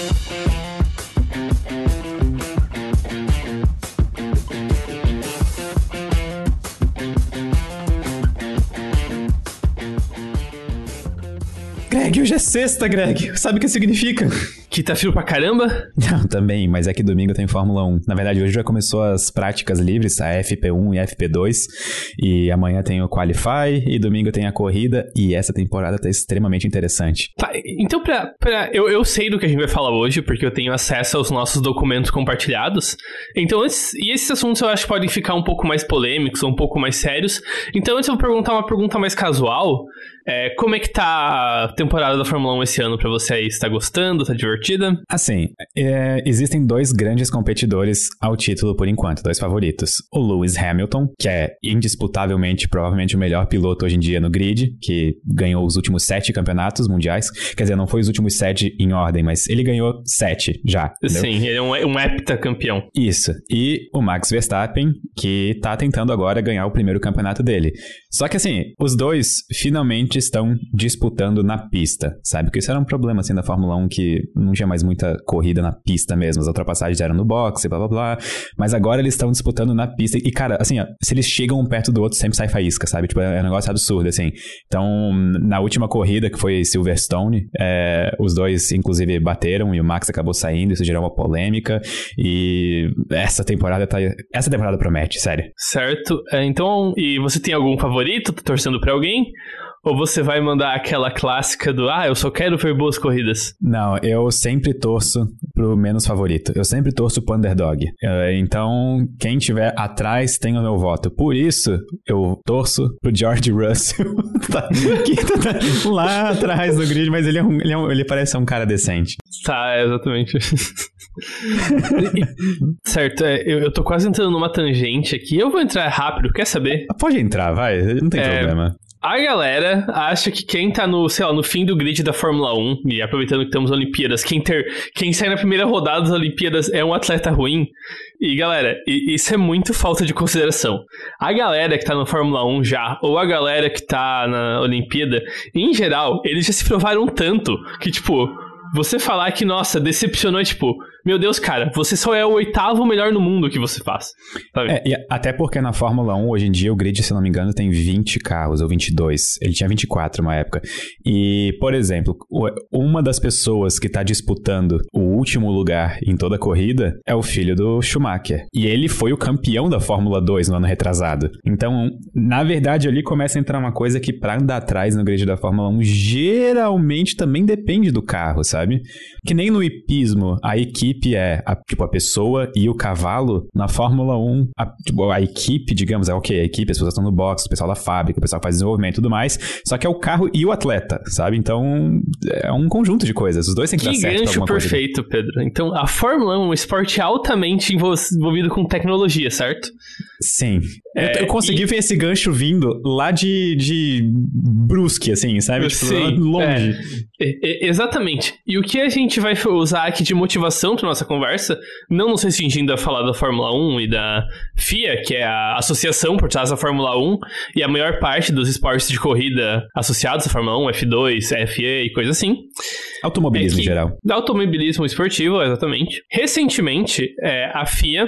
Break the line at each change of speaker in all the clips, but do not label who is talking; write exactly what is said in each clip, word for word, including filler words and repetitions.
Greg, hoje é sexta, Greg. Sabe o que significa?
Que tá frio pra caramba?
Não, também, mas é que domingo tem Fórmula um. Na verdade, hoje já começou as práticas livres, a F P um e F P dois. E amanhã tem o Qualify e domingo tem a corrida. E essa temporada tá extremamente interessante.
Tá, então pra... pra eu, eu sei do que a gente vai falar hoje, porque eu tenho acesso aos nossos documentos compartilhados. Então, antes... E esses assuntos eu acho que podem ficar um pouco mais polêmicos, ou um pouco mais sérios. Então, antes eu vou perguntar uma pergunta mais casual. É, como é que tá a temporada da Fórmula um esse ano pra você aí? Você tá gostando? Tá divertida?
Assim, é, existem dois grandes competidores ao título por enquanto, dois favoritos. O Lewis Hamilton, que é indisputavelmente, provavelmente o melhor piloto hoje em dia no grid, que ganhou os últimos sete campeonatos mundiais. Quer dizer, não foi os últimos sete em ordem, mas ele ganhou sete já. Entendeu?
Sim, ele é um, um heptacampeão.
Isso. E o Max Verstappen, que tá tentando agora ganhar o primeiro campeonato dele. Só que assim, os dois finalmente estão disputando na pista, sabe? Porque isso era um problema, assim, da Fórmula um, que não tinha mais muita corrida na pista mesmo. As ultrapassagens eram no boxe, blá, blá, blá. Mas agora eles estão disputando na pista. E, cara, assim, ó, se eles chegam um perto do outro, sempre sai faísca, sabe? Tipo, é um negócio absurdo, assim. Então, na última corrida, que foi Silverstone, é, os dois, inclusive, bateram e o Max acabou saindo. Isso gerou uma polêmica. E essa temporada tá... Essa temporada promete, sério.
Certo. É, então, e você tem algum favorito? Tá torcendo pra alguém? Ou você vai mandar aquela clássica do ah, eu só quero ver boas corridas?
Não, eu sempre torço pro menos favorito. Eu sempre torço pro underdog. Então, quem tiver atrás tem o meu voto. Por isso, eu torço pro George Russell. Tá, que tá lá atrás do grid, mas ele, é um, ele, é um, ele parece ser um cara decente.
Tá, exatamente. Certo, é, eu, eu tô quase entrando numa tangente aqui. Eu vou entrar rápido, quer saber?
Pode entrar, vai. Não tem é... problema.
A galera acha que quem tá no, sei lá, no fim do grid da Fórmula um, e aproveitando que temos Olimpíadas, quem, ter, quem sai na primeira rodada das Olimpíadas é um atleta ruim. E galera, isso é muito falta de consideração. A galera que tá na Fórmula um já, ou a galera que tá na Olimpíada, em geral, eles já se provaram tanto que, tipo, você falar que, nossa, decepcionou, é tipo... Meu Deus, cara, você só é o oitavo melhor no mundo que você faz. Sabe?
É, e até porque na Fórmula um, hoje em dia, o grid, se não me engano, tem vinte carros, ou vinte e dois. Ele tinha vinte e quatro uma época. E, por exemplo, uma das pessoas que tá disputando o último lugar em toda a corrida é o filho do Schumacher. E ele foi o campeão da Fórmula dois no ano retrasado. Então, na verdade, ali começa a entrar uma coisa que pra andar atrás no grid da Fórmula um, geralmente também depende do carro, sabe? Que nem no hipismo, a equipe é, a, tipo, a pessoa e o cavalo. Na Fórmula um, a, tipo, a equipe, digamos, é ok, a equipe, as pessoas estão no box, o pessoal da fábrica, o pessoal que faz desenvolvimento e tudo mais, só que é o carro e o atleta, sabe? Então, é um conjunto de coisas, os dois têm que, que dar certo. Que gancho
perfeito, coisa. Pedro. Então, a Fórmula um é um esporte altamente envolvido com tecnologia, certo?
Sim. É, eu, eu consegui e... ver esse gancho vindo lá de, de Brusque, assim, sabe? Tipo,
sim,
longe.
É, é, exatamente. E o que a gente vai usar aqui de motivação para nossa conversa, não nos restringindo a falar da Fórmula um e da F I A, que é a associação por trás da Fórmula um, e a maior parte dos esportes de corrida associados à Fórmula um, F dois, F A e coisa assim.
Automobilismo
é
em geral.
Automobilismo esportivo, exatamente. Recentemente, é, a F I A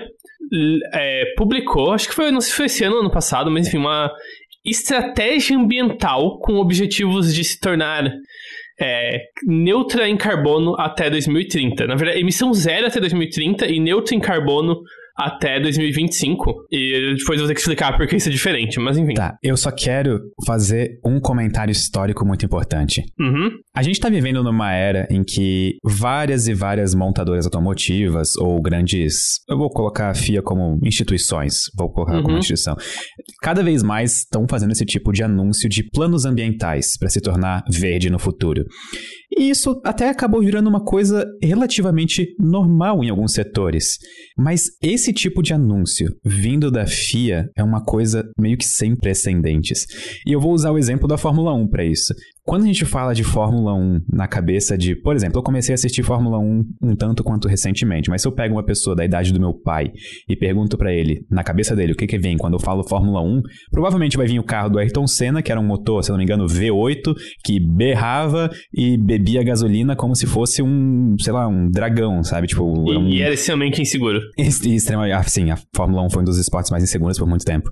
é, publicou, acho que foi, não sei se foi esse ano ou ano passado, mas enfim, uma estratégia ambiental com objetivos de se tornar é, neutra em carbono até dois mil e trinta. Na verdade, emissão zero até dois mil e trinta e neutra em carbono até dois mil e vinte e cinco. E depois eu vou ter que explicar porque isso é diferente, mas enfim.
Tá, eu só quero fazer um comentário histórico muito importante.
Uhum.
A gente tá vivendo numa era em que várias e várias montadoras automotivas ou grandes... Eu vou colocar a F I A como instituições, vou colocar uhum. como instituição. Cada vez mais estão fazendo esse tipo de anúncio de planos ambientais para se tornar verde no futuro. E isso até acabou virando uma coisa relativamente normal em alguns setores. Mas esse tipo de anúncio vindo da F I A é uma coisa meio que sem precedentes. E eu vou usar o exemplo da Fórmula um para isso. quando a gente fala de Fórmula um na cabeça de... Por exemplo, eu comecei a assistir Fórmula um um tanto quanto recentemente, mas se eu pego uma pessoa da idade do meu pai e pergunto pra ele, na cabeça dele, o que que vem quando eu falo Fórmula um, provavelmente vai vir o carro do Ayrton Senna, que era um motor, se eu não me engano, V oito, que berrava e bebia gasolina como se fosse um, sei lá, um dragão, sabe? Tipo,
e,
um...
e era extremamente inseguro.
Extremamente, sim, a Fórmula um foi um dos esportes mais inseguros por muito tempo.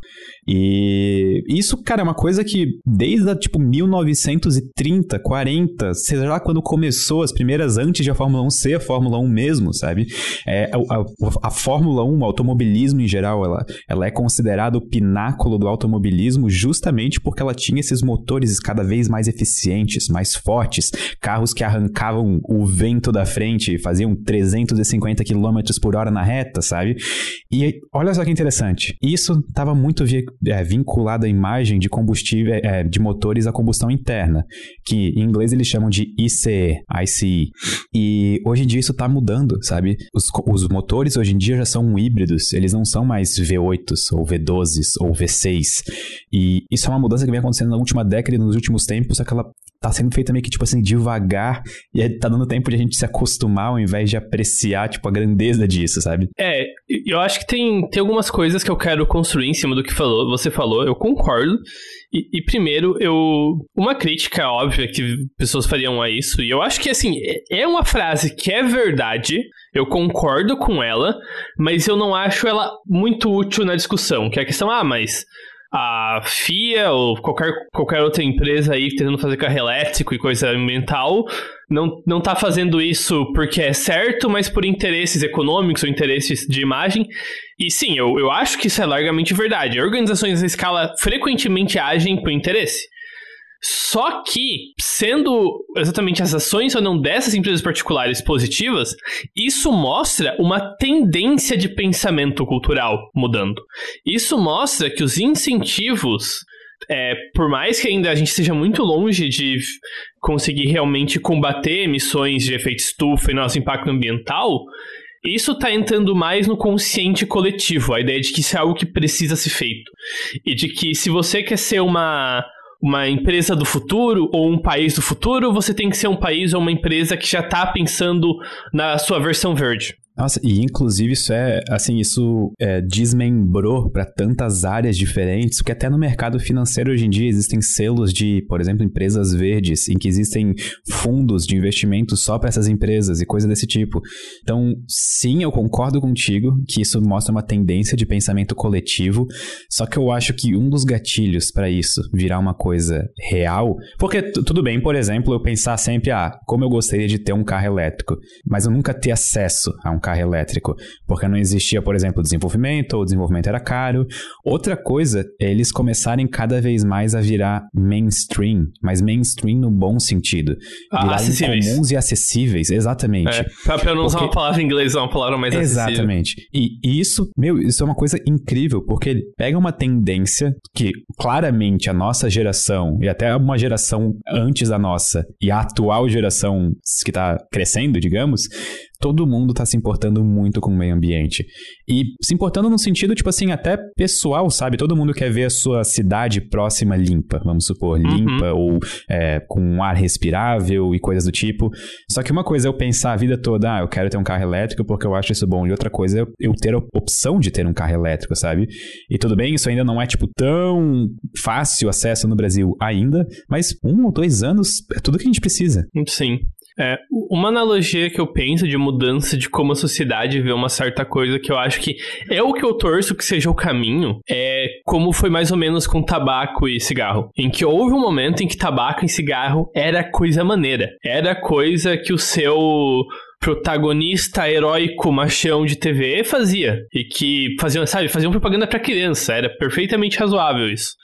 E isso, cara, é uma coisa que desde a, tipo, mil novecentos e trinta, quarenta, seja lá quando começou as primeiras, antes de a Fórmula um ser a Fórmula um mesmo, sabe? É, a, a, a Fórmula um, o automobilismo em geral, ela, ela é considerada o pináculo do automobilismo justamente porque ela tinha esses motores cada vez mais eficientes, mais fortes, carros que arrancavam o vento da frente, faziam trezentos e cinquenta quilômetros por hora na reta, sabe? E olha só que interessante, isso estava muito vi- é, vinculado à imagem de combustível, é, de motores a combustão interna, que em inglês eles chamam de I C E, I C E. E hoje em dia isso tá mudando, sabe? Os, os motores hoje em dia já são híbridos, eles não são mais V oito ou V doze ou V seis. E isso é uma mudança que vem acontecendo na última década e nos últimos tempos, só que ela tá sendo feita meio que, tipo assim, devagar, e aí tá dando tempo de a gente se acostumar ao invés de apreciar, tipo, a grandeza disso, sabe?
É, eu acho que tem, tem algumas coisas que eu quero construir em cima do que falou, você falou, eu concordo. E, e primeiro, eu... Uma crítica óbvia que pessoas fariam a isso, e eu acho que, assim, é uma frase que é verdade, eu concordo com ela, mas eu não acho ela muito útil na discussão, que é a questão, ah, mas... a F I A ou qualquer, qualquer outra empresa aí tentando fazer carro elétrico e coisa ambiental não, não tá fazendo isso porque é certo, mas por interesses econômicos ou interesses de imagem. E sim, eu, eu acho que isso é largamente verdade. Organizações à escala frequentemente agem por interesse. Só que, sendo exatamente as ações ou não dessas empresas particulares positivas, isso mostra uma tendência de pensamento cultural mudando. Isso mostra que os incentivos, é, por mais que ainda a gente esteja muito longe de conseguir realmente combater emissões de efeito estufa e nosso impacto ambiental, isso está entrando mais no consciente coletivo, a ideia de que isso é algo que precisa ser feito. E de que se você quer ser uma... uma empresa do futuro ou um país do futuro, você tem que ser um país ou uma empresa que já está pensando na sua versão verde.
Nossa, e inclusive isso é, assim, isso é, desmembrou para tantas áreas diferentes, que até no mercado financeiro hoje em dia existem selos de, por exemplo, empresas verdes, em que existem fundos de investimento só para essas empresas e coisa desse tipo. Então, sim, eu concordo contigo que isso mostra uma tendência de pensamento coletivo, só que eu acho que um dos gatilhos para isso virar uma coisa real, porque t- tudo bem, por exemplo, eu pensar sempre, ah, como eu gostaria de ter um carro elétrico, mas eu nunca ter acesso a um carro elétrico, porque não existia, por exemplo, desenvolvimento, ou o desenvolvimento era caro. Outra coisa é eles começarem cada vez mais a virar mainstream, mas mainstream no bom sentido.
Ah,
virarem comuns e acessíveis, exatamente.
É, pra eu não
porque...
usar uma palavra em inglês, uma palavra mais acessível.
Exatamente. E, e isso, meu, isso é uma coisa incrível, porque ele pega uma tendência que claramente a nossa geração, e até uma geração antes da nossa, e a atual geração que tá crescendo, digamos, todo mundo tá se importando muito com o meio ambiente. E se importando no sentido, tipo assim, até pessoal, sabe? Todo mundo quer ver a sua cidade próxima limpa, vamos supor,
uhum.
limpa ou é, com um ar respirável e coisas do tipo. Só que uma coisa é eu pensar a vida toda, ah, eu quero ter um carro elétrico porque eu acho isso bom. E outra coisa é eu ter a opção de ter um carro elétrico, sabe? E tudo bem, isso ainda não é, tipo, tão fácil acesso no Brasil ainda, mas um ou dois anos é tudo que a gente precisa.
Sim. É, uma analogia que eu penso de mudança de como a sociedade vê uma certa coisa, que eu acho que é o que eu torço que seja o caminho, é como foi mais ou menos com tabaco e cigarro, em que houve um momento em que tabaco e cigarro era coisa maneira, era coisa que o seu protagonista heróico machão de T V fazia, e que faziam, sabe, faziam propaganda pra criança, era perfeitamente razoável isso.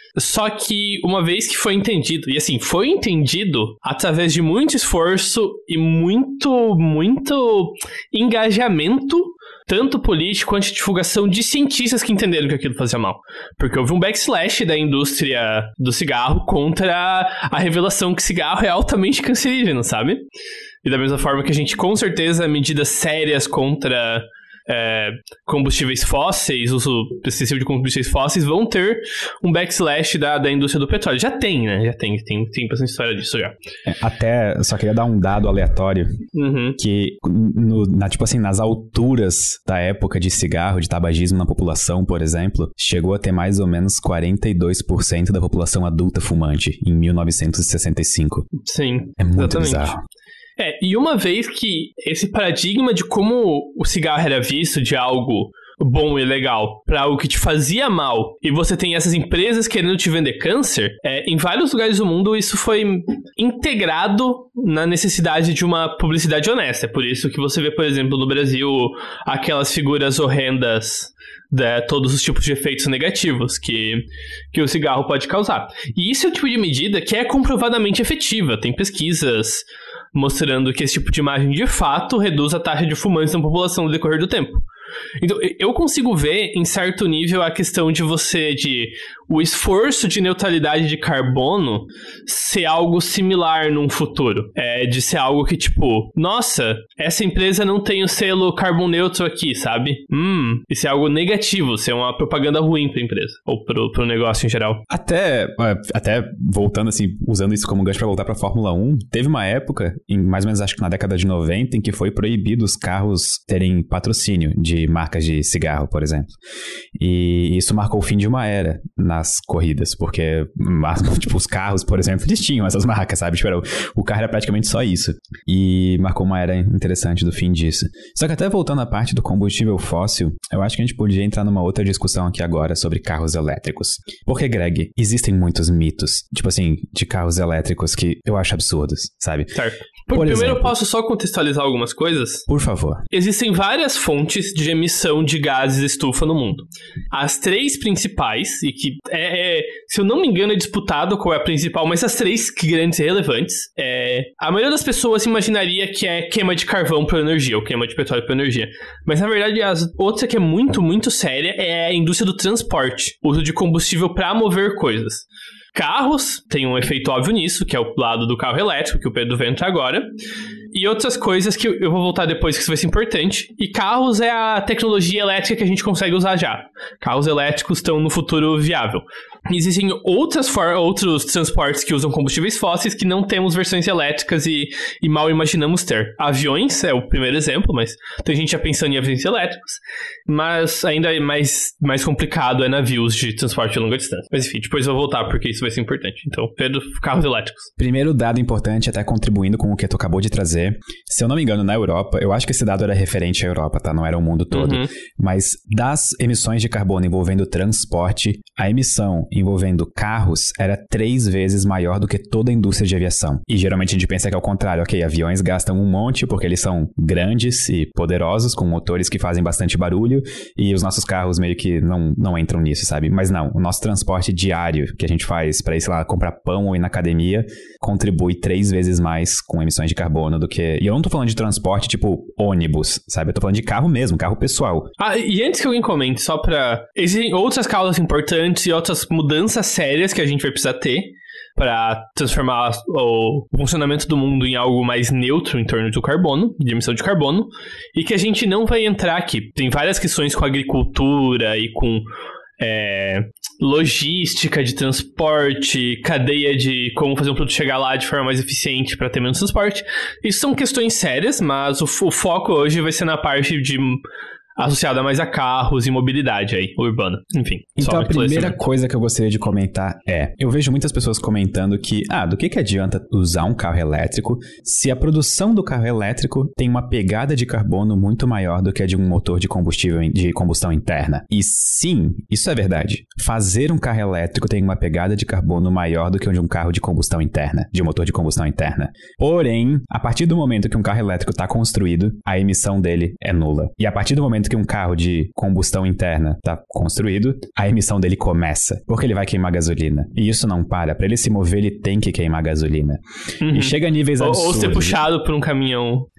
Só que uma vez que foi entendido, e assim, foi entendido através de muito esforço e muito, muito engajamento, tanto político quanto de divulgação de cientistas que entenderam que aquilo fazia mal. Porque houve um backslash da indústria do cigarro contra a revelação que cigarro é altamente cancerígeno, sabe? E da mesma forma que a gente, com certeza, medidas sérias contra... é, combustíveis fósseis, uso excessivo de combustíveis fósseis, vão ter um backslash da, da indústria do petróleo. Já tem, né? Já tem, tem, tem bastante história disso já.
É, até, só queria dar um dado aleatório, uhum. que, no, na, tipo assim, nas alturas da época de cigarro, de tabagismo na população, por exemplo, chegou a ter mais ou menos quarenta e dois por cento da população adulta fumante em mil novecentos e sessenta e cinco.
Sim,
é muito
exatamente.
Bizarro.
É, e uma vez que esse paradigma de como o cigarro era visto de algo bom e legal para algo que te fazia mal, e você tem essas empresas querendo te vender câncer, é, em vários lugares do mundo isso foi integrado na necessidade de uma publicidade honesta. É por isso que você vê, por exemplo, no Brasil, aquelas figuras horrendas de todos os tipos de efeitos negativos que, que o cigarro pode causar. E isso é o tipo de medida que é comprovadamente efetiva. Tem pesquisas mostrando que esse tipo de imagem, de fato, reduz a taxa de fumantes na população no decorrer do tempo. Então, eu consigo ver, em certo nível, a questão de você, de o esforço de neutralidade de carbono ser algo similar num futuro. É, de ser algo que, tipo, nossa, essa empresa não tem o selo carbon neutro aqui, sabe? Hum, isso é algo negativo, ser uma propaganda ruim pra empresa, ou pro, pro negócio em geral.
Até, até voltando assim, usando isso como gancho pra voltar pra Fórmula um, teve uma época, em mais ou menos acho que na década de noventa, em que foi proibido os carros terem patrocínio de marcas de cigarro, por exemplo. E isso marcou o fim de uma era nas corridas, porque tipo, os carros, por exemplo, eles tinham essas marcas, sabe? Tipo, era, o carro era praticamente só isso. E marcou uma era interessante do fim disso. Só que até voltando à parte do combustível fóssil, eu acho que a gente podia entrar numa outra discussão aqui agora sobre carros elétricos. Porque, Greg, existem muitos mitos, tipo assim, de carros elétricos que eu acho absurdos, sabe?
Certo. Por, Por primeiro, exemplo, eu posso só contextualizar algumas coisas?
Por favor.
Existem várias fontes de emissão de gases estufa no mundo. As três principais, e que, é, é, se eu não me engano, é disputado qual é a principal, mas as três grandes e relevantes, é, a maioria das pessoas imaginaria que é queima de carvão para energia, ou queima de petróleo para energia. Mas, na verdade, as outra que é muito, muito séria é a indústria do transporte, uso de combustível para mover coisas. Carros, tem um efeito óbvio nisso, que é o lado do carro elétrico, que o Pedro vai entrar agora. E outras coisas que eu vou voltar depois, que isso vai ser importante. E carros é a tecnologia elétrica que a gente consegue usar já. Carros elétricos estão no futuro viável. Existem outras for- outros transportes que usam combustíveis fósseis que não temos versões elétricas e, e mal imaginamos ter. Aviões é o primeiro exemplo, mas tem gente já pensando em aviões elétricos. Mas ainda mais, mais complicado é navios de transporte de longa distância. Mas enfim, depois eu vou voltar porque isso vai ser importante. Então, Pedro, carros elétricos.
Primeiro dado importante, até contribuindo com o que tu acabou de trazer. Se eu não me engano, na Europa, eu acho que esse dado era referente à Europa, tá? Não era o mundo todo. Uhum. Mas das emissões de carbono envolvendo transporte, a emissão envolvendo carros era três vezes maior do que toda a indústria de aviação. E geralmente a gente pensa que é o contrário. Ok, aviões gastam um monte porque eles são grandes e poderosos, com motores que fazem bastante barulho, e os nossos carros meio que não, não entram nisso, sabe? Mas não, o nosso transporte diário que a gente faz para ir, sei lá, comprar pão ou ir na academia, contribui três vezes mais com emissões de carbono do que... E eu não tô falando de transporte tipo ônibus, sabe? Eu tô falando de carro mesmo, carro pessoal.
Ah, e antes que alguém comente, só pra... Existem outras causas importantes e outras mudanças sérias que a gente vai precisar ter para transformar o funcionamento do mundo em algo mais neutro em torno do carbono, de emissão de carbono, e que a gente não vai entrar aqui. Tem várias questões com agricultura e com é, logística de transporte, cadeia de como fazer um produto chegar lá de forma mais eficiente para ter menos transporte. Isso são questões sérias, mas o, o foco hoje vai ser na parte de... associada mais a carros e mobilidade aí, urbana. Enfim.
Então a primeira coisa que eu gostaria de comentar é, eu vejo muitas pessoas comentando que, ah, do que que adianta usar um carro elétrico se a produção do carro elétrico tem uma pegada de carbono muito maior do que a de um motor de combustível de combustão interna. E sim, isso é verdade. Fazer um carro elétrico tem uma pegada de carbono maior do que o de um carro de combustão interna, de um motor de combustão interna. Porém, a partir do momento que um carro elétrico está construído, a emissão dele é nula. E a partir do momento que um carro de combustão interna está construído, a emissão dele começa, porque ele vai queimar gasolina. E isso não para. Para ele se mover, ele tem que queimar gasolina. Uhum. E chega a níveis absurdos.
Ou ser puxado por um caminhão.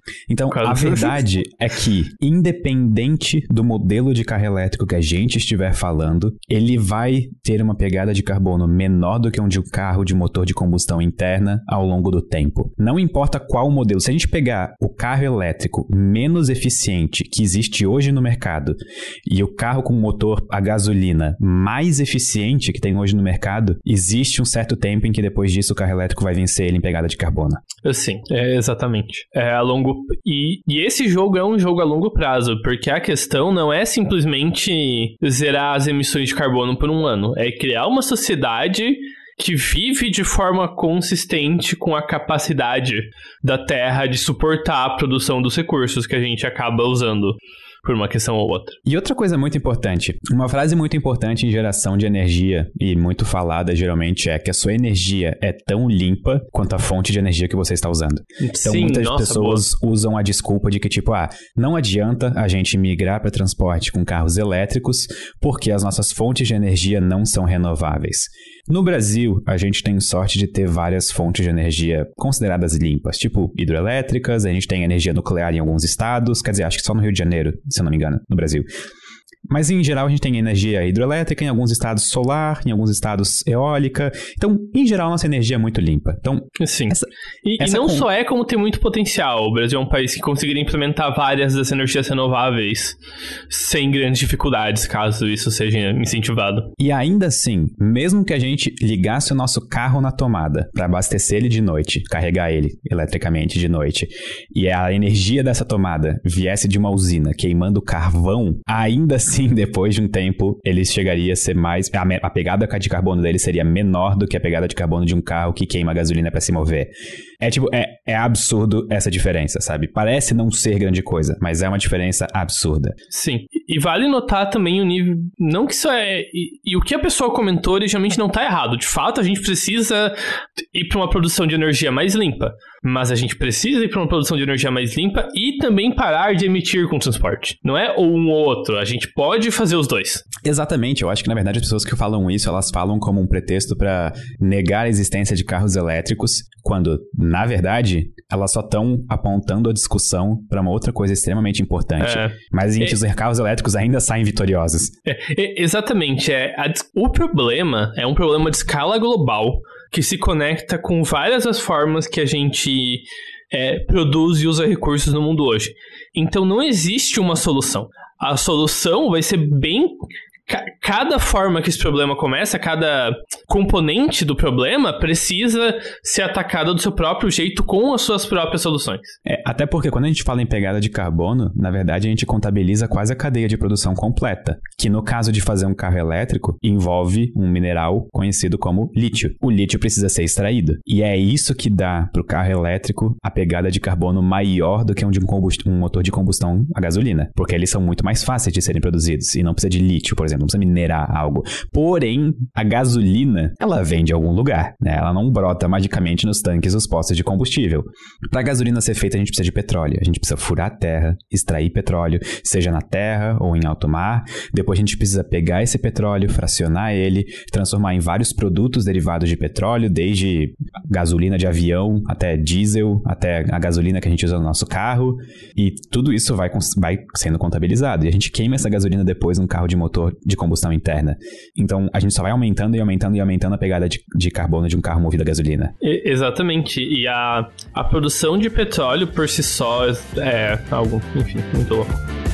Então, a verdade é que, independente do modelo de carro elétrico que a gente estiver falando, ele vai ter uma pegada de carbono menor do que um de um carro de motor de combustão interna ao longo do tempo. Não importa qual modelo. Se a gente pegar o carro elétrico menos eficiente que existe hoje no mercado e o carro com motor a gasolina mais eficiente que tem hoje no mercado, existe um certo tempo em que depois disso o carro elétrico vai vencer ele em pegada de carbono.
Sim, é, exatamente. É a longo... e, e esse jogo é um jogo a longo prazo, porque a questão não é simplesmente zerar as emissões de carbono por um ano, é criar uma sociedade que vive de forma consistente com a capacidade da Terra de suportar a produção dos recursos que a gente acaba usando por uma questão ou outra.
E outra coisa muito importante, uma frase muito importante em geração de energia e muito falada geralmente é que a sua energia é tão limpa quanto a fonte de energia que você está usando. Então
Sim,
muitas
nossa,
pessoas boa. usam a desculpa de que tipo, ah, não adianta a gente migrar para transporte com carros elétricos porque as nossas fontes de energia não são renováveis. No Brasil, a gente tem sorte de ter várias fontes de energia consideradas limpas, tipo hidroelétricas, a gente tem energia nuclear em alguns estados, quer dizer, acho que só no Rio de Janeiro, se eu não me engano, no Brasil. Mas, em geral, a gente tem energia hidroelétrica, em alguns estados solar, em alguns estados eólica. Então, em geral, nossa energia é muito limpa. Então,
Sim.
Essa,
e,
essa
e não
com...
só é como tem muito potencial. O Brasil é um país que conseguiria implementar várias das energias renováveis sem grandes dificuldades, caso isso seja incentivado.
E ainda assim, mesmo que a gente ligasse o nosso carro na tomada para abastecer ele de noite, carregar ele eletricamente de noite, e a energia dessa tomada viesse de uma usina queimando carvão, ainda assim, depois de um tempo, ele chegaria a ser mais... A, a pegada de carbono dele seria menor do que a pegada de carbono de um carro que queima gasolina para se mover. É tipo, é, é absurdo essa diferença, sabe? Parece não ser grande coisa, mas é uma diferença absurda.
Sim. E vale notar também o nível... Não que isso é... E, e o que a pessoa comentou originalmente não tá errado. De fato, a gente precisa ir para uma produção de energia mais limpa. Mas a gente precisa ir para uma produção de energia mais limpa e também parar de emitir com o transporte. Não é ou um ou outro. A gente pode fazer os dois.
Exatamente. Eu acho que, na verdade, as pessoas que falam isso, elas falam como um pretexto para negar a existência de carros elétricos, quando, na verdade, elas só estão apontando a discussão para uma outra coisa extremamente importante. É, Mas a gente, é, os carros elétricos ainda saem vitoriosos.
É, é, exatamente. É, a, o problema é um problema de escala global que se conecta com várias das formas que a gente é, produz e usa recursos no mundo hoje. Então não existe uma solução. A solução vai ser bem... Cada forma que esse problema começa, cada componente do problema precisa ser atacada do seu próprio jeito com as suas próprias soluções.
É, até porque quando a gente fala em pegada de carbono, na verdade a gente contabiliza quase a cadeia de produção completa, que no caso de fazer um carro elétrico, envolve um mineral conhecido como lítio. O lítio precisa ser extraído. E é isso que dá para o carro elétrico a pegada de carbono maior do que um, de um, combust- um motor de combustão a gasolina, porque eles são muito mais fáceis de serem produzidos e não precisa de lítio, por exemplo. Não precisa minerar algo. Porém, a gasolina, ela vem de algum lugar, né? Ela não brota magicamente nos tanques dos postos de combustível. Para a gasolina ser feita, a gente precisa de petróleo. A gente precisa furar a terra, extrair petróleo, seja na terra ou em alto mar. Depois a gente precisa pegar esse petróleo, fracionar ele, transformar em vários produtos derivados de petróleo, desde gasolina de avião, até diesel, até a gasolina que a gente usa no nosso carro. E tudo isso vai, vai sendo contabilizado. E a gente queima essa gasolina depois num carro de motor de combustão interna. Então, a gente só vai aumentando e aumentando e aumentando a pegada de, de carbono de um carro movido a gasolina.
E, exatamente. E a, a produção de petróleo por si só é algo, enfim, muito louco.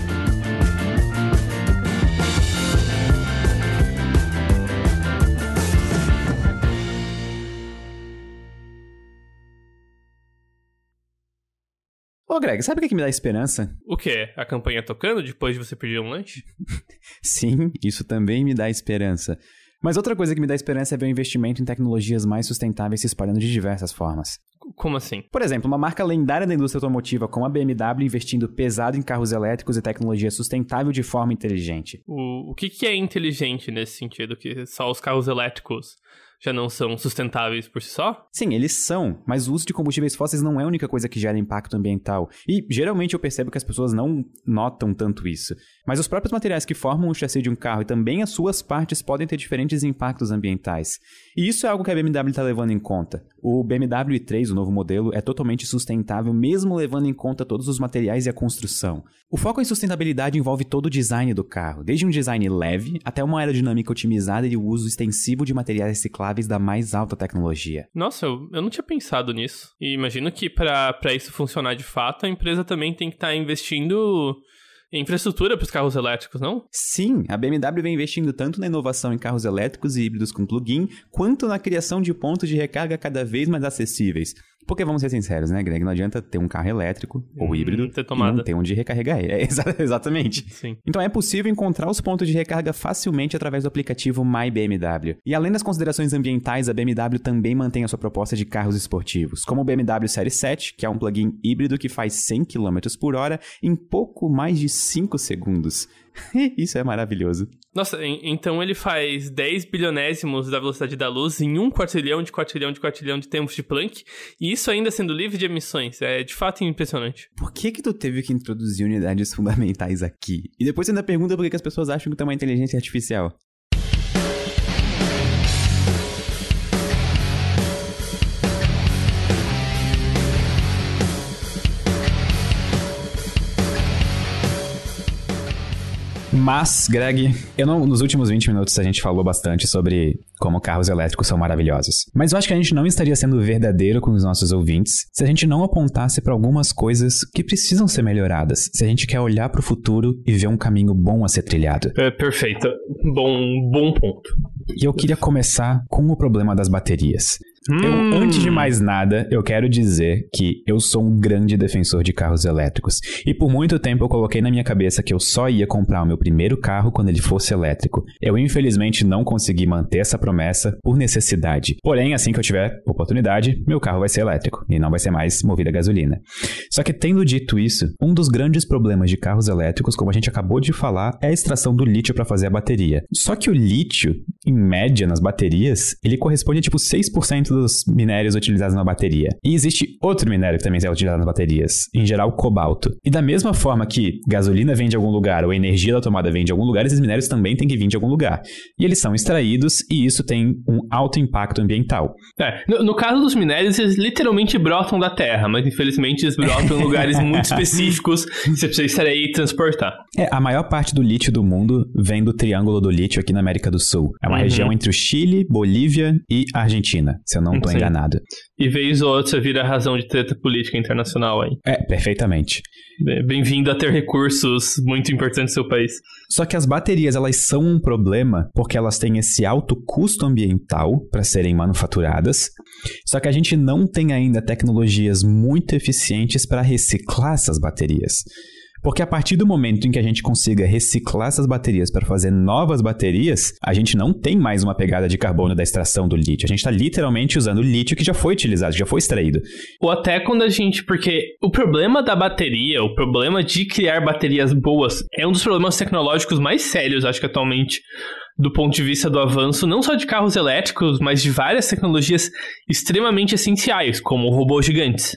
Ô, Greg, sabe o que, que me dá esperança?
O quê? A campanha tocando depois de você pedir um lanche?
Sim, isso também me dá esperança. Mas outra coisa que me dá esperança é ver o investimento em tecnologias mais sustentáveis se espalhando de diversas formas.
Como assim?
Por exemplo, uma marca lendária da indústria automotiva como a B M W investindo pesado em carros elétricos e tecnologia sustentável de forma inteligente.
O, o que, que é inteligente nesse sentido? Que só os carros elétricos já não são sustentáveis por si só?
Sim, eles são, mas o uso de combustíveis fósseis não é a única coisa que gera impacto ambiental. E, geralmente, eu percebo que as pessoas não notam tanto isso. Mas os próprios materiais que formam o chassi de um carro e também as suas partes podem ter diferentes impactos ambientais. E isso é algo que a B M W está levando em conta. O B M W i três, o novo modelo, é totalmente sustentável, mesmo levando em conta todos os materiais e a construção. O foco em sustentabilidade envolve todo o design do carro, desde um design leve até uma aerodinâmica otimizada e o uso extensivo de materiais recicláveis da mais alta tecnologia.
Nossa, eu, eu não tinha pensado nisso. E imagino que para isso funcionar de fato, a empresa também tem que estar tá investindo em infraestrutura para os carros elétricos, não?
Sim, a B M W vem investindo tanto na inovação em carros elétricos e híbridos com plug-in, quanto na criação de pontos de recarga cada vez mais acessíveis. Porque vamos ser sinceros, né, Greg? Não adianta ter um carro elétrico ou hum, híbrido
ter
e não ter onde recarregar ele. É, exa- exatamente.
Sim.
Então é possível encontrar os pontos de recarga facilmente através do aplicativo My B M W. E além das considerações ambientais, a B M W também mantém a sua proposta de carros esportivos, como o B M W Série sete, que é um plug-in híbrido que faz cem quilômetros por hora em pouco mais de cinco segundos. Isso é maravilhoso.
Nossa, então ele faz dez bilionésimos da velocidade da luz em um quartilhão de quartilhão de quartilhão de tempos de Planck, e isso ainda sendo livre de emissões. É de fato impressionante.
Por que que tu teve que introduzir unidades fundamentais aqui? E depois você ainda pergunta por que que as pessoas acham que tem uma inteligência artificial. Mas, Greg, eu não, nos últimos vinte minutos a gente falou bastante sobre como carros elétricos são maravilhosos. Mas eu acho que a gente não estaria sendo verdadeiro com os nossos ouvintes se a gente não apontasse para algumas coisas que precisam ser melhoradas, se a gente quer olhar para o futuro e ver um caminho bom a ser trilhado.
É, perfeito. Bom, bom ponto.
E eu queria começar com o problema das baterias.
Hum.
Eu, antes de mais nada, eu quero dizer que eu sou um grande defensor de carros elétricos. E por muito tempo eu coloquei na minha cabeça que eu só ia comprar o meu primeiro carro quando ele fosse elétrico. Eu infelizmente não consegui manter essa promessa por necessidade. Porém, assim que eu tiver oportunidade, meu carro vai ser elétrico e não vai ser mais movido a gasolina. Só que tendo dito isso, um dos grandes problemas de carros elétricos, como a gente acabou de falar, é a extração do lítio para fazer a bateria. Só que o lítio, em média nas baterias, ele corresponde a tipo seis por cento dos minérios utilizados na bateria. E existe outro minério que também é utilizado nas baterias, em geral cobalto. E da mesma forma que gasolina vem de algum lugar ou a energia da tomada vem de algum lugar, esses minérios também têm que vir de algum lugar. E eles são extraídos e isso tem um alto impacto ambiental.
É, no, no caso dos minérios, eles literalmente brotam da terra, mas infelizmente eles brotam em lugares muito específicos que você precisa extrair e transportar.
É, a maior parte do lítio do mundo vem do Triângulo do Lítio aqui na América do Sul. É uma uhum. região entre o Chile, Bolívia e Argentina, se eu não estou enganado.
E vez ou outra vira razão de treta política internacional aí.
É, perfeitamente.
Bem-vindo a ter recursos muito importantes no seu país.
Só que as baterias, elas são um problema porque elas têm esse alto custo ambiental para serem manufaturadas, só que a gente não tem ainda tecnologias muito eficientes para reciclar essas baterias. Porque a partir do momento em que a gente consiga reciclar essas baterias para fazer novas baterias, a gente não tem mais uma pegada de carbono da extração do lítio. A gente está literalmente usando o lítio que já foi utilizado, já foi extraído.
Ou até quando a gente... Porque o problema da bateria, o problema de criar baterias boas, é um dos problemas tecnológicos mais sérios, acho que atualmente, do ponto de vista do avanço, não só de carros elétricos, mas de várias tecnologias extremamente essenciais, como robôs gigantes.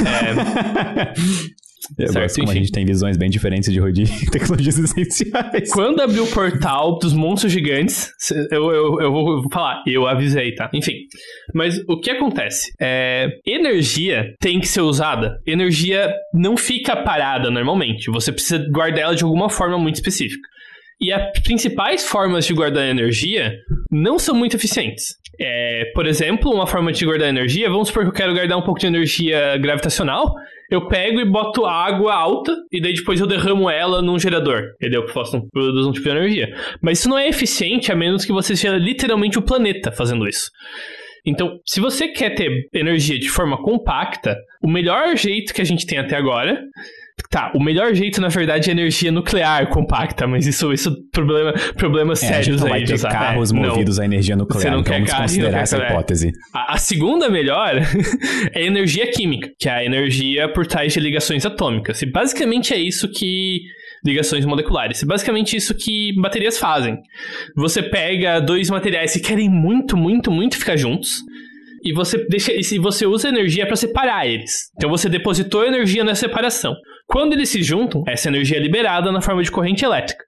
É...
Eu certo, gosto como enfim. A gente tem visões bem diferentes de, de tecnologias essenciais.
Quando abriu o portal dos monstros gigantes, eu, eu, eu vou falar, eu avisei, tá? Enfim, mas o que acontece? É, energia tem que ser usada. Energia não fica parada normalmente. Você precisa guardar ela de alguma forma muito específica. E as principais formas de guardar energia não são muito eficientes. É, por exemplo, uma forma de guardar energia, vamos supor que eu quero guardar um pouco de energia gravitacional, eu pego e boto água alta e daí depois eu derramo ela num gerador. Entendeu? Eu posso produzir um tipo de energia. Mas isso não é eficiente a menos que você seja literalmente o planeta fazendo isso. Então, se você quer ter energia de forma compacta, o melhor jeito que a gente tem até agora... Tá, o melhor jeito, na verdade, é energia nuclear compacta, mas isso, isso problema, problemas
é,
sérios
não
aí.
Vai ter carros é, movidos não, a energia nuclear,
você não
então
quer
vamos
carro,
considerar
quer
essa hipótese.
A, a segunda melhor é energia química, que é a energia por trás de ligações atômicas. E basicamente é isso que ligações moleculares. É basicamente isso que baterias fazem. Você pega dois materiais que querem muito, muito, muito ficar juntos, e você deixa, e se você usa energia para separar eles. Então você depositou energia na separação. Quando eles se juntam, essa energia é liberada na forma de corrente elétrica.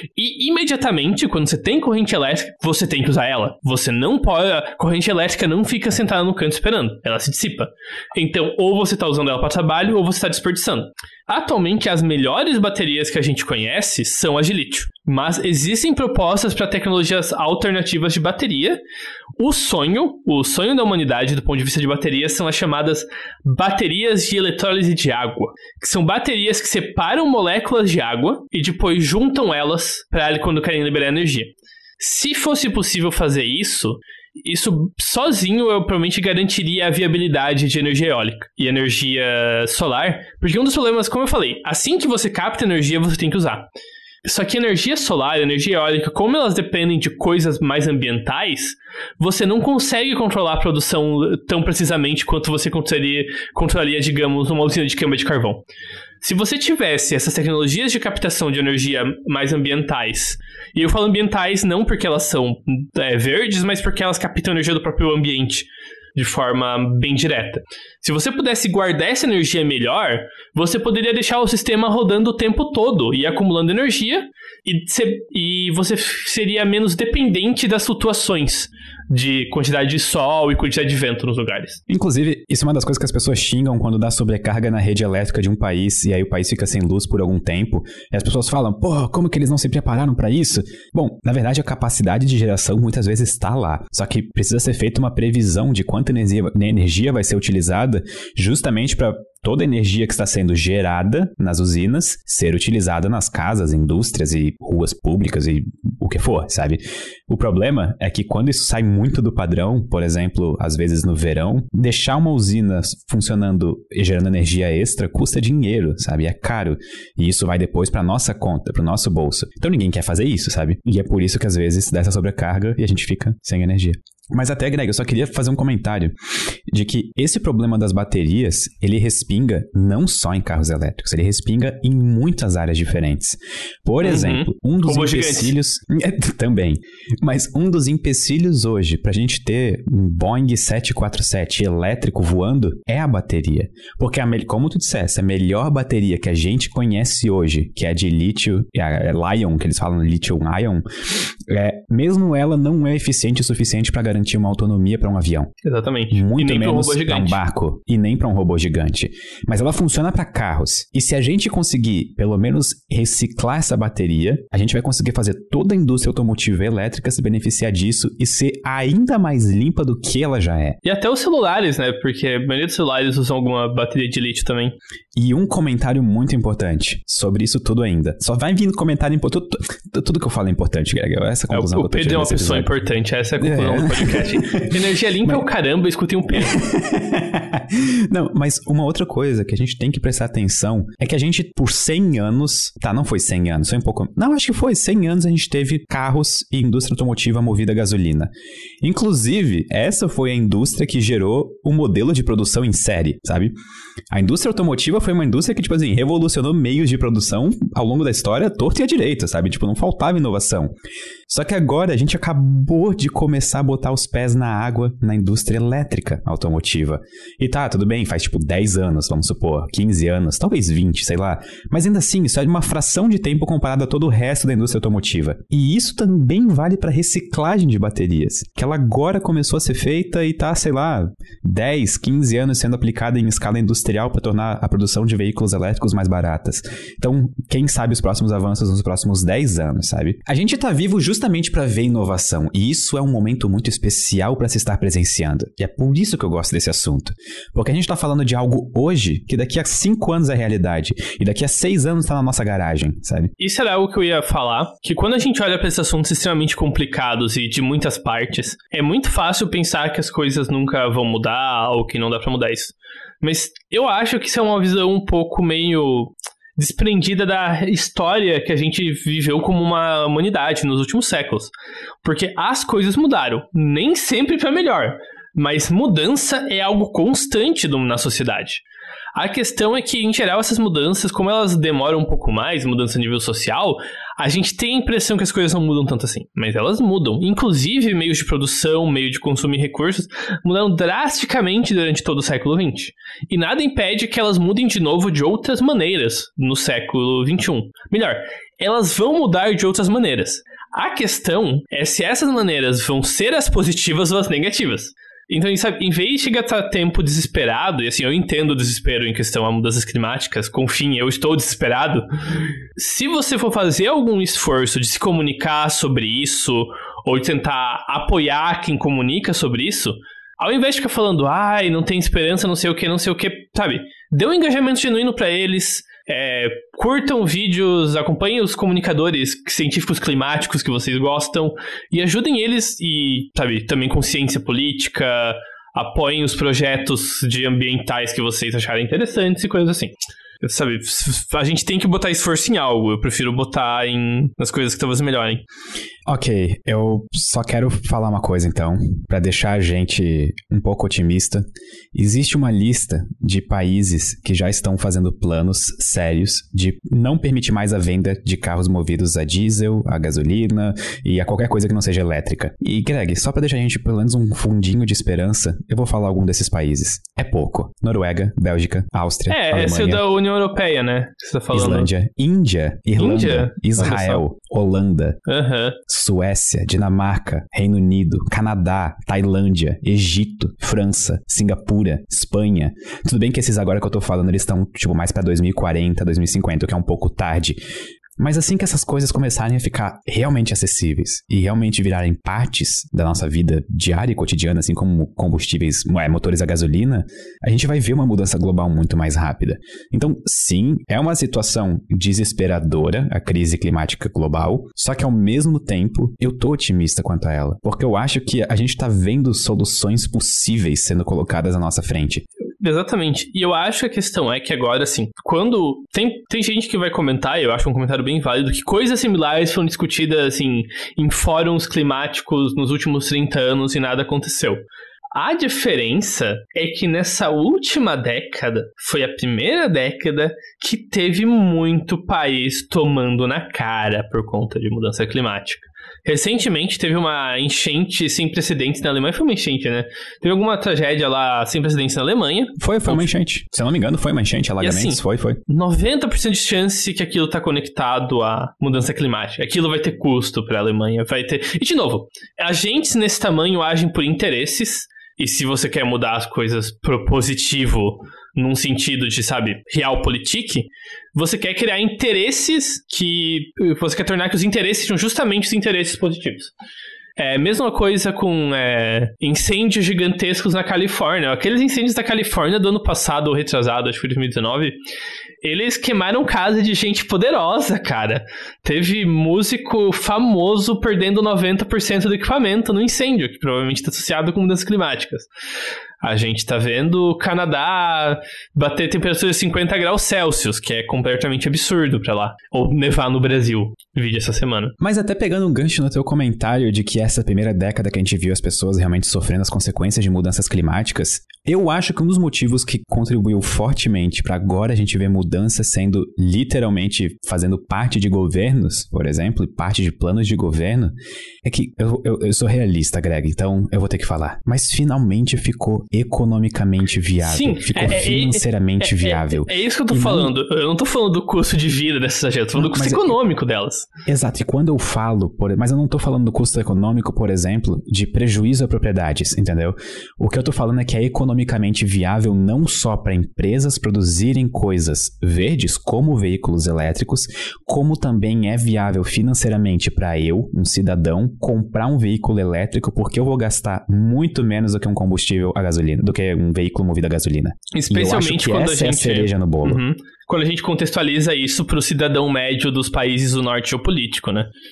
E imediatamente, quando você tem corrente elétrica, você tem que usar ela. Você não pode... A corrente elétrica não fica sentada no canto esperando. Ela se dissipa. Então, ou você está usando ela para trabalho, ou você está desperdiçando. Atualmente, as melhores baterias que a gente conhece são as de lítio. Mas existem propostas para tecnologias alternativas de bateria. O sonho, o sonho da humanidade do ponto de vista de baterias são as chamadas baterias de eletrólise de água, que são baterias que separam moléculas de água e depois juntam elas para quando querem liberar energia. Se fosse possível fazer isso, isso sozinho eu provavelmente garantiria a viabilidade de energia eólica e energia solar, porque um dos problemas, como eu falei, assim que você capta energia, você tem que usar. Só que energia solar, energia eólica, como elas dependem de coisas mais ambientais, você não consegue controlar a produção tão precisamente quanto você controlaria, controlaria, digamos, uma usina de queima de carvão. Se você tivesse essas tecnologias de captação de energia mais ambientais, e eu falo ambientais não porque elas são é, verdes, mas porque elas captam energia do próprio ambiente de forma bem direta. Se você pudesse guardar essa energia melhor, você poderia deixar o sistema rodando o tempo todo e acumulando energia, e, ser, e você seria menos dependente das flutuações de quantidade de sol e quantidade de vento nos lugares.
Inclusive, isso é uma das coisas que as pessoas xingam quando dá sobrecarga na rede elétrica de um país e aí o país fica sem luz por algum tempo. E as pessoas falam, pô, como que eles não se prepararam para isso? Bom, na verdade a capacidade de geração muitas vezes está lá, só que precisa ser feita uma previsão de quanta energia, energia vai ser utilizada justamente para toda a energia que está sendo gerada nas usinas ser utilizada nas casas, indústrias e ruas públicas e o que for, sabe? O problema é que quando isso sai muito do padrão, por exemplo, às vezes no verão, deixar uma usina funcionando e gerando energia extra custa dinheiro, sabe? É caro. E isso vai depois para nossa conta, para o nosso bolso. Então ninguém quer fazer isso, sabe? E é por isso que às vezes dá essa sobrecarga e a gente fica sem energia. Mas até, Greg, eu só queria fazer um comentário de que esse problema das baterias, ele respinga não só em carros elétricos, ele respinga em muitas áreas diferentes. Por uhum. exemplo, um dos Robô empecilhos... também. Mas um dos empecilhos hoje pra gente ter um Boeing sete quatro sete elétrico voando é a bateria. Porque, a me... como tu disseste, a melhor bateria que a gente conhece hoje, que é a de lítio, a Lion, que eles falam lithium-ion, é, mesmo ela não é eficiente o suficiente para garantir uma autonomia para um avião.
Exatamente.
Muito
e nem
menos
para um,
um barco. E nem para um robô gigante. Mas ela funciona para carros. E se a gente conseguir, pelo menos, reciclar essa bateria, a gente vai conseguir fazer toda a indústria automotiva elétrica se beneficiar disso e ser ainda mais limpa do que ela já é.
E até os celulares, né? Porque a maioria dos celulares usam alguma bateria de lítio também.
E um comentário muito importante sobre isso tudo ainda. Só vai vindo comentário importante. Tudo, tudo que eu falo é importante, Greg. Essa é a conclusão
é, o
que eu tô
Pedro é uma pessoa episódio. importante. Essa é a conclusão é. do podcast. Energia limpa mas... é o caramba, escutem um Pedro.
Não, mas uma outra coisa que a gente tem que prestar atenção é que a gente, por cem anos... Tá, não foi cem anos, foi um pouco... Não, acho que foi cem anos a gente teve carros e indústria automotiva movida a gasolina. Inclusive, essa foi a indústria que gerou o modelo de produção em série, sabe? A indústria automotiva foi uma indústria que, tipo assim, revolucionou meios de produção ao longo da história, torto e à direita, sabe? Tipo, não faltava inovação. Só que agora a gente acabou de começar a botar os pés na água na indústria elétrica automotiva. E tá, tudo bem, faz tipo dez anos, vamos supor, quinze anos, talvez vinte, sei lá. Mas ainda assim, isso é uma fração de tempo comparado a todo o resto da indústria automotiva. E isso também vale para reciclagem de baterias, que ela agora começou a ser feita e tá, sei lá, dez, quinze anos sendo aplicada em escala industrial para tornar a produção de veículos elétricos mais baratas. Então, quem sabe os próximos avanços nos próximos dez anos, sabe? A gente tá vivo justamente para ver inovação, e isso é um momento muito especial para se estar presenciando. E é por isso que eu gosto desse assunto. Porque a gente tá falando de algo hoje que daqui a cinco anos é realidade, e daqui a seis anos tá na nossa garagem, sabe?
Isso era algo que eu ia falar, que quando a gente olha para esses assuntos extremamente complicados e de muitas partes, é muito fácil pensar que as coisas nunca vão mudar ou que não dá para mudar isso. Mas eu acho que isso é uma visão um pouco meio desprendida da história que a gente viveu como uma humanidade nos últimos séculos. Porque as coisas mudaram, nem sempre para melhor, mas mudança é algo constante na sociedade. A questão é que, em geral, essas mudanças, como elas demoram um pouco mais, mudança a nível social, a gente tem a impressão que as coisas não mudam tanto assim. Mas elas mudam. Inclusive, meios de produção, meio de consumir recursos, mudaram drasticamente durante todo o século vinte. E nada impede que elas mudem de novo de outras maneiras no século vinte e um. Melhor, elas vão mudar de outras maneiras. A questão é se essas maneiras vão ser as positivas ou as negativas. Então, sabe, em vez de gastar tempo desesperado, e assim, eu entendo o desespero em questão a mudanças climáticas, confim, eu estou desesperado. Se você for fazer algum esforço de se comunicar sobre isso, ou de tentar apoiar quem comunica sobre isso, ao invés de ficar falando, ai, não tem esperança, não sei o que, não sei o que, sabe, dê um engajamento genuíno pra eles. É, curtam vídeos, acompanhem os comunicadores científicos climáticos que vocês gostam e ajudem eles e, sabe, também com ciência política, apoiem os projetos de ambientais que vocês acharem interessantes e coisas assim. Sabe, a gente tem que botar esforço em algo, eu prefiro botar em, nas coisas que talvez melhorem.
Ok, eu só quero falar uma coisa então, pra deixar a gente um pouco otimista. Existe uma lista de países que já estão fazendo planos sérios de não permitir mais a venda de carros movidos a diesel, a gasolina e a qualquer coisa que não seja elétrica. E Greg, só pra deixar a gente pelo menos um fundinho de esperança, eu vou falar algum desses países. É pouco. Noruega, Bélgica, Áustria,
é,
Alemanha... É,
esse é da União Europeia, né? Que você tá falando.
Islândia, Índia, Irlanda,
Índia?
Israel, Holanda...
Aham. Uhum.
Suécia, Dinamarca, Reino Unido, Canadá, Tailândia, Egito, França, Singapura, Espanha. Tudo bem que esses agora que eu tô falando, eles estão tipo mais pra dois mil e quarenta, dois mil e cinquenta, o que é um pouco tarde. Mas assim que essas coisas começarem a ficar realmente acessíveis e realmente virarem partes da nossa vida diária e cotidiana, assim como combustíveis, é, motores a gasolina, a gente vai ver uma mudança global muito mais rápida. Então, sim, é uma situação desesperadora, a crise climática global, só que ao mesmo tempo, eu tô otimista quanto a ela, porque eu acho que a gente tá vendo soluções possíveis sendo colocadas à nossa frente.
Exatamente. E eu acho que a questão é que agora, assim, quando... Tem, tem gente que vai comentar, e eu acho um comentário bem válido, que coisas similares foram discutidas, assim, em fóruns climáticos nos últimos trinta anos e nada aconteceu. A diferença é que nessa última década, foi a primeira década que teve muito país tomando na cara por conta de mudança climática. Recentemente teve uma enchente sem precedentes na Alemanha. Foi uma enchente, né? Teve alguma tragédia lá sem precedentes na Alemanha.
Foi, foi uma enchente. Se eu não me engano, foi uma enchente, alagamentos. Assim, foi, foi.
noventa por cento de chance que aquilo tá conectado à mudança climática. Aquilo vai ter custo pra Alemanha. Vai ter... E, de novo, agentes nesse tamanho agem por interesses. E se você quer mudar as coisas pro positivo, num sentido de, sabe, realpolitik, você quer criar interesses que... Você quer tornar que os interesses sejam justamente os interesses positivos. É, mesma coisa com é, incêndios gigantescos na Califórnia. Aqueles incêndios da Califórnia do ano passado, ou retrasado, acho que foi dois mil e dezenove, eles queimaram casa de gente poderosa, cara. Teve músico famoso perdendo noventa por cento do equipamento no incêndio, que provavelmente está associado com mudanças climáticas. A gente tá vendo o Canadá bater temperatura de cinquenta graus Celsius, que é completamente absurdo pra lá. Ou nevar no Brasil, vídeo essa semana.
Mas até pegando um gancho no teu comentário de que essa primeira década que a gente viu as pessoas realmente sofrendo as consequências de mudanças climáticas, eu acho que um dos motivos que contribuiu fortemente pra agora a gente ver mudanças sendo literalmente fazendo parte de governos, por exemplo, e parte de planos de governo, é que eu, eu, eu sou realista, Greg, então eu vou ter que falar. Mas finalmente ficou economicamente viável. Sim, ficou é, financeiramente é, é, viável.
É, é isso que eu tô e falando. Não... Eu não tô falando do custo de vida dessas agências, eu tô falando não, do custo econômico é, delas.
Exato. E quando eu falo, por... mas eu não tô falando do custo econômico, por exemplo, de prejuízo a propriedades, entendeu? O que eu tô falando é que é economicamente viável não só para empresas produzirem coisas verdes, como veículos elétricos, como também é viável financeiramente para eu, um cidadão, comprar um veículo elétrico, porque eu vou gastar muito menos do que um combustível a gasolina. Do que um veículo movido a gasolina.
Especialmente quando
essa
a gente...
é a cereja no bolo.
Uhum. Quando a gente contextualiza isso pro cidadão médio dos países do norte geopolítico, né?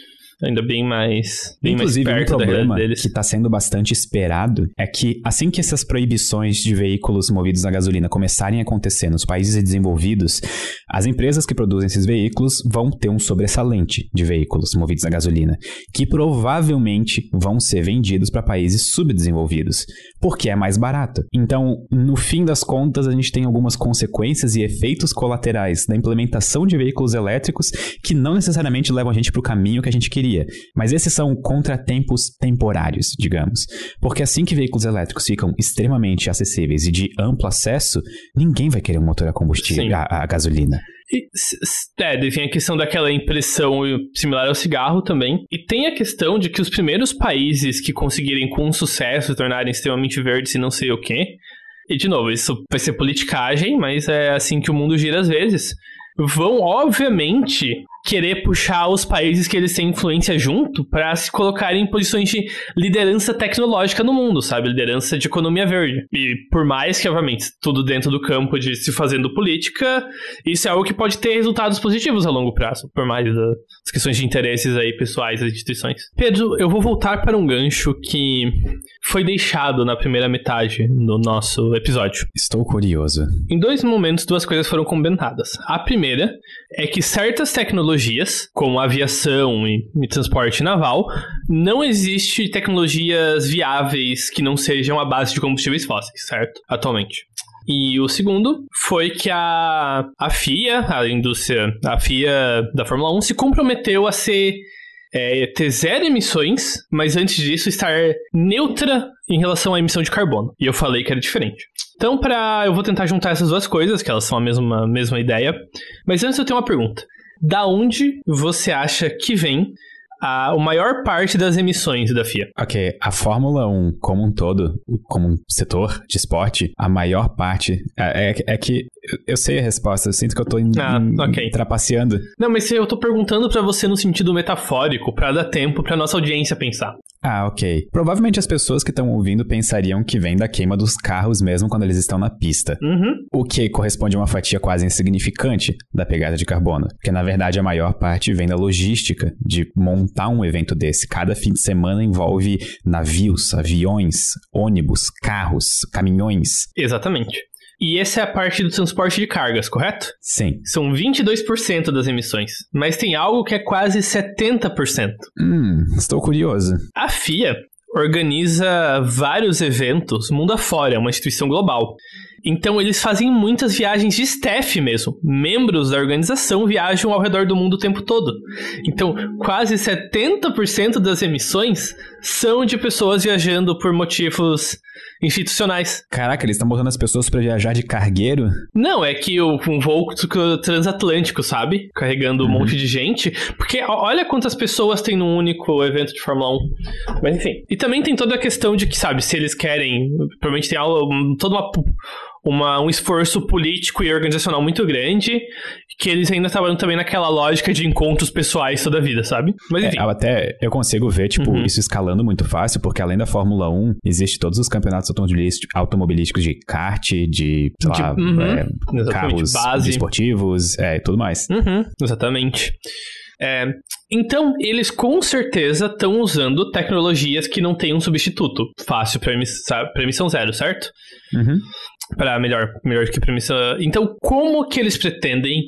ainda bem mais, bem
Inclusive,
mais perto
um problema
deles.
que está sendo bastante esperado é que assim que essas proibições de veículos movidos a gasolina começarem a acontecer nos países desenvolvidos, as empresas que produzem esses veículos vão ter um sobressalente de veículos movidos a gasolina, que provavelmente vão ser vendidos para países subdesenvolvidos, porque é mais barato. Então, no fim das contas, a gente tem algumas consequências e efeitos colaterais da implementação de veículos elétricos que não necessariamente levam a gente para o caminho que a gente queria. Mas esses são contratempos temporários, digamos. Porque assim que veículos elétricos ficam extremamente acessíveis e de amplo acesso, ninguém vai querer um motor a combustível, a, a gasolina.
E, é, tem a questão daquela impressão similar ao cigarro também. E tem a questão de que os primeiros países que conseguirem com sucesso tornarem extremamente verdes e não sei o quê. E de novo, isso vai ser politicagem, mas é assim que o mundo gira às vezes. Vão, obviamente, querer puxar os países que eles têm influência junto para se colocarem em posições de liderança tecnológica no mundo, sabe? Liderança de economia verde. E por mais que, obviamente, tudo dentro do campo de se fazendo política, isso é algo que pode ter resultados positivos a longo prazo, por mais das questões de interesses aí pessoais das instituições. Pedro, eu vou voltar para um gancho que foi deixado na primeira metade do nosso episódio.
Estou curioso.
Em dois momentos, duas coisas foram comentadas. A primeira é que certas tecnologias, como aviação e, e transporte naval, não existe tecnologias viáveis que não sejam à base de combustíveis fósseis, certo? Atualmente. E o segundo foi que a, a F I A, a indústria, a F I A da Fórmula um, se comprometeu a ser... É, ter zero emissões, mas antes disso estar neutra em relação à emissão de carbono. E eu falei que era diferente. Então, pra, eu vou tentar juntar essas duas coisas, que elas são a mesma, mesma ideia. Mas antes eu tenho uma pergunta. Da onde você acha que vem a, a maior parte das emissões da F I A?
Ok, a Fórmula um como um todo, como um setor de esporte, a maior parte... É, é, é que eu sei a resposta, eu sinto que eu tô em,
ah, okay.
em, trapaceando.
Não, mas eu tô perguntando pra você no sentido metafórico, pra dar tempo pra nossa audiência pensar.
Ah, ok. Provavelmente as pessoas que estão ouvindo pensariam que vem da queima dos carros mesmo quando eles estão na pista.
Uhum.
O que corresponde a uma fatia quase insignificante da pegada de carbono. Porque, na verdade, a maior parte vem da logística de montar um evento desse. Cada fim de semana envolve navios, aviões, ônibus, carros, caminhões.
Exatamente. E essa é a parte do transporte de cargas, correto?
Sim.
São vinte e dois por cento das emissões. Mas tem algo que é quase setenta por cento.
Hum, estou curioso.
A F I A organiza vários eventos mundo afora, é uma instituição global. Então eles fazem muitas viagens de staff mesmo. Membros da organização viajam ao redor do mundo o tempo todo. Então quase setenta por cento das emissões são de pessoas viajando por motivos institucionais.
Caraca, eles estão botando as pessoas pra viajar de cargueiro?
Não, é que o, um voo transatlântico, sabe? Carregando um uhum. monte de gente. Porque olha quantas pessoas tem num único evento de Fórmula um. Mas enfim. E também tem toda a questão de que, sabe, se eles querem... Provavelmente tem aula, toda uma... Uma, um esforço político e organizacional muito grande, que eles ainda trabalham também naquela lógica de encontros pessoais toda a vida, sabe? Mas enfim.
É, até eu consigo ver, tipo, uhum. isso escalando muito fácil, porque além da Fórmula um, existe todos os campeonatos automobilísticos de kart, de, sei lá,
uhum.
é, carros
base.
esportivos, é, e tudo mais.
Uhum. Exatamente. É, então, eles com certeza estão usando tecnologias que não têm um substituto fácil para emissão zero, certo?
Uhum.
Para melhor, melhor que para emissão... Então, como que eles pretendem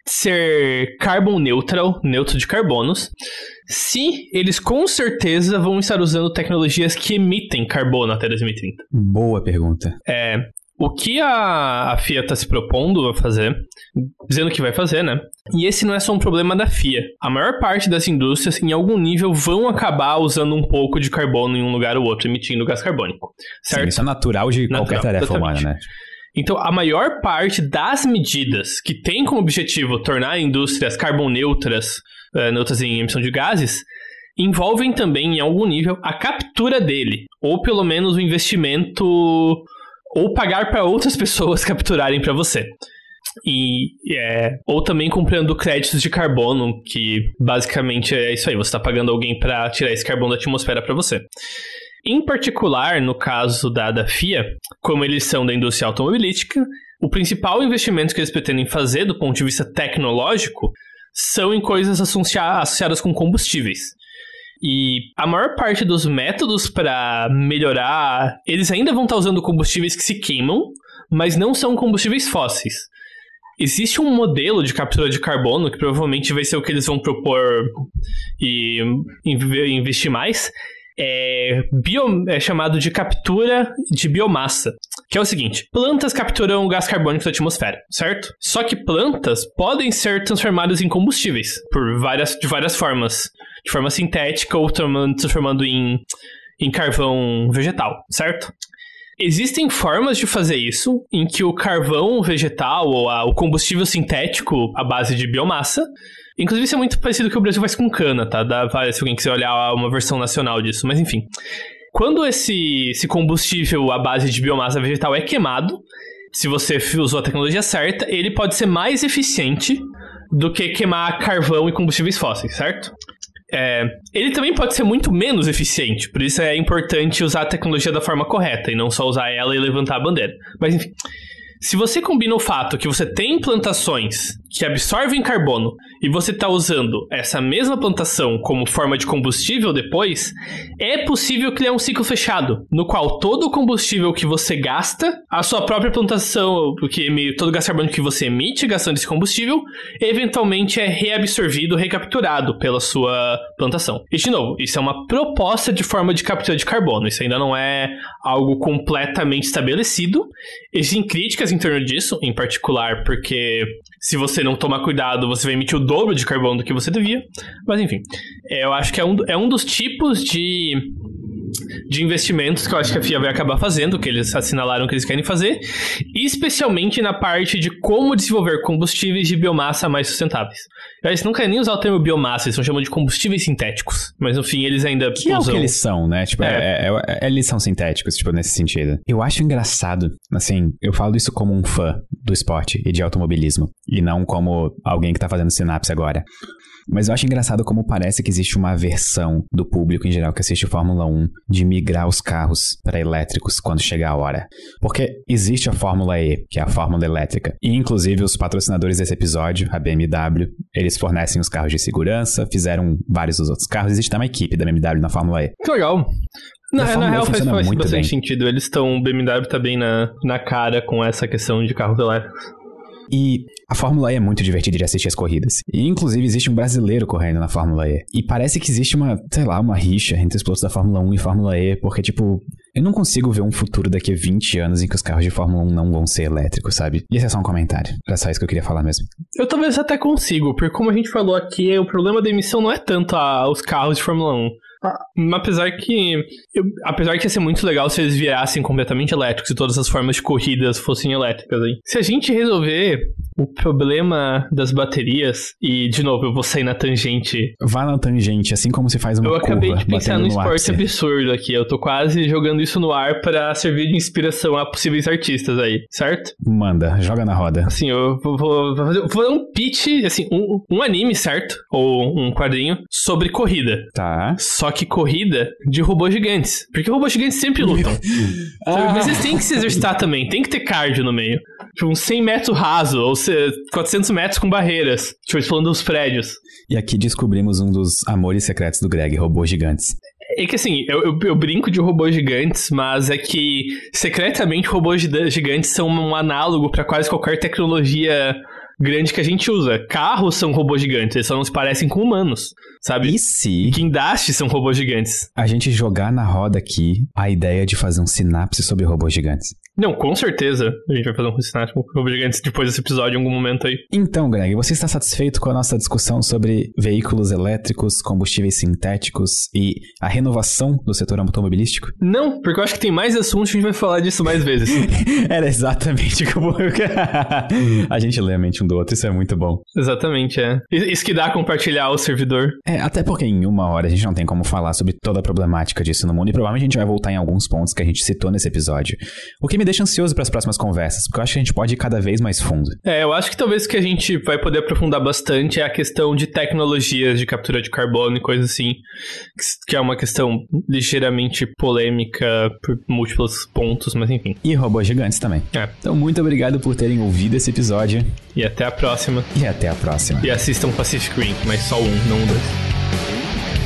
ser carbon neutral, neutro de carbonos, se eles com certeza vão estar usando tecnologias que emitem carbono até dois mil e trinta?
Boa pergunta.
É... O que a, a F I A está se propondo a fazer, dizendo que vai fazer, né? E esse não é só um problema da F I A. A maior parte das indústrias, em algum nível, vão acabar usando um pouco de carbono em um lugar ou outro, emitindo gás carbônico, certo?
Sim, isso é natural de natural, qualquer tarefa exatamente. humana, né?
Então, a maior parte das medidas que tem como objetivo tornar indústrias carbon neutras, uh, neutras em emissão de gases, envolvem também, em algum nível, a captura dele, ou pelo menos o investimento... ou pagar para outras pessoas capturarem para você. E, é, ou também comprando créditos de carbono, que basicamente é isso aí, você está pagando alguém para tirar esse carbono da atmosfera para você. Em particular, no caso da, da F I A, como eles são da indústria automobilística, o principal investimento que eles pretendem fazer do ponto de vista tecnológico são em coisas associa- associadas com combustíveis. E a maior parte dos métodos para melhorar, eles ainda vão estar usando combustíveis que se queimam, mas não são combustíveis fósseis. Existe um modelo de captura de carbono, que provavelmente vai ser o que eles vão propor e investir mais, é, bio, é chamado de captura de biomassa, que é o seguinte: plantas capturam o gás carbônico da atmosfera, certo? Só que plantas podem ser transformadas em combustíveis por várias, de várias formas, de forma sintética ou transformando em, em carvão vegetal, certo? Existem formas de fazer isso, em que o carvão vegetal ou a, o combustível sintético à base de biomassa, inclusive isso é muito parecido com o que o Brasil faz com cana, tá? Dá, se alguém quiser olhar uma versão nacional disso, mas enfim. Quando esse, esse combustível à base de biomassa vegetal é queimado, se você usou a tecnologia certa, ele pode ser mais eficiente do que queimar carvão e combustíveis fósseis, certo? É, ele também pode ser muito menos eficiente, por isso é importante usar a tecnologia da forma correta e não só usar ela e levantar a bandeira. Mas enfim, se você combina o fato que você tem plantações que absorvem carbono e você está usando essa mesma plantação como forma de combustível depois, é possível criar um ciclo fechado, no qual todo o combustível que você gasta, a sua própria plantação, porque todo o gás carbônico que você emite gastando esse combustível, eventualmente é reabsorvido, recapturado pela sua plantação. E de novo, isso é uma proposta de forma de captura de carbono, isso ainda não é algo completamente estabelecido. Existem críticas em torno disso, em particular porque se você não tomar cuidado, você vai emitir o dobro de carbono do que você devia. Mas enfim, eu acho que é um, é um dos tipos de, de investimentos que eu acho que a F I A vai acabar fazendo, que eles assinalaram que eles querem fazer, especialmente na parte de como desenvolver combustíveis de biomassa mais sustentáveis. Eles não querem nem usar o termo biomassa, eles estão chamando de combustíveis sintéticos. Mas no fim, eles ainda
que usam... é o que eles são, né? Tipo, é. É, é, é, eles são sintéticos, tipo, nesse sentido. Eu acho engraçado, assim, eu falo isso como um fã do esporte e de automobilismo, e não como alguém que tá fazendo sinapse agora. Mas eu acho engraçado como parece que existe uma aversão do público em geral que assiste Fórmula um de migrar os carros para elétricos quando chegar a hora. Porque existe a Fórmula E, que é a Fórmula elétrica. E inclusive os patrocinadores desse episódio, a B M W, eles fornecem os carros de segurança, fizeram vários dos outros carros. Existe também uma equipe da B M W na Fórmula E.
Que legal. Na, na real faz, faz bastante
bem.
sentido. Eles estão, o B M W tá bem na, na cara com essa questão de carros elétricos.
E a Fórmula E é muito divertida de assistir as corridas. E inclusive existe um brasileiro correndo na Fórmula E. E parece que existe uma, sei lá, uma rixa entre os pilotos da Fórmula um e Fórmula E, porque tipo, eu não consigo ver um futuro daqui a vinte anos em que os carros de Fórmula um não vão ser elétricos, sabe? E esse é só um comentário. Era só isso que eu queria falar mesmo.
Eu talvez até consigo, porque como a gente falou aqui, o problema da emissão não é tanto a, os carros de Fórmula um. Apesar que eu, apesar que ia ser muito legal se eles virassem completamente elétricos e todas as formas de corridas fossem elétricas aí. Se a gente resolver o problema das baterias, e de novo eu vou sair na tangente.
Vá na tangente, assim como se faz uma curva.
Eu acabei de pensar num esporte absurdo aqui. Eu tô quase jogando isso no ar pra servir de inspiração a possíveis artistas aí, certo?
Manda, joga na roda.
Assim, eu vou, vou, vou fazer, vou fazer um pitch, assim, um, um anime, certo? Ou um quadrinho sobre corrida.
Tá.
Só que corrida de robôs gigantes. Porque robôs gigantes sempre lutam. ah. Mas eles têm que se exercitar também. Tem que ter cardio no meio. Tipo, uns cem metros raso, ou quatrocentos metros com barreiras. Tipo, falando dos prédios.
E aqui descobrimos um dos amores secretos do Greg, robôs gigantes.
É que assim, eu, eu, eu brinco de robôs gigantes, mas é que secretamente robôs gigantes são um análogo para quase qualquer tecnologia grande que a gente usa. Carros são robôs gigantes, eles só não se parecem com humanos, sabe?
E se...
guindastes são robôs gigantes.
A gente jogar na roda aqui a ideia de fazer um sinapse sobre robôs gigantes.
Não, com certeza a gente vai fazer um sinapse com robôs gigantes depois desse episódio em algum momento aí.
Então, Greg, você está satisfeito com a nossa discussão sobre veículos elétricos, combustíveis sintéticos e a renovação do setor automobilístico?
Não, porque eu acho que tem mais assuntos e a gente vai falar disso mais vezes.
Era exatamente como eu... A gente lê a mente um do outro, isso é muito bom.
Exatamente, é. Isso que dá a compartilhar o servidor.
É, até porque em uma hora a gente não tem como falar sobre toda a problemática disso no mundo e provavelmente a gente vai voltar em alguns pontos que a gente citou nesse episódio. O que me deixa ansioso para as próximas conversas, porque eu acho que a gente pode ir cada vez mais fundo.
É, eu acho que talvez o que a gente vai poder aprofundar bastante é a questão de tecnologias de captura de carbono e coisas assim, que é uma questão ligeiramente polêmica por múltiplos pontos, mas enfim.
E robôs gigantes também.
É.
Então, muito obrigado por terem ouvido esse episódio.
E até a próxima.
E até a próxima.
E assistam Pacific Rim, mas só um, não um dois.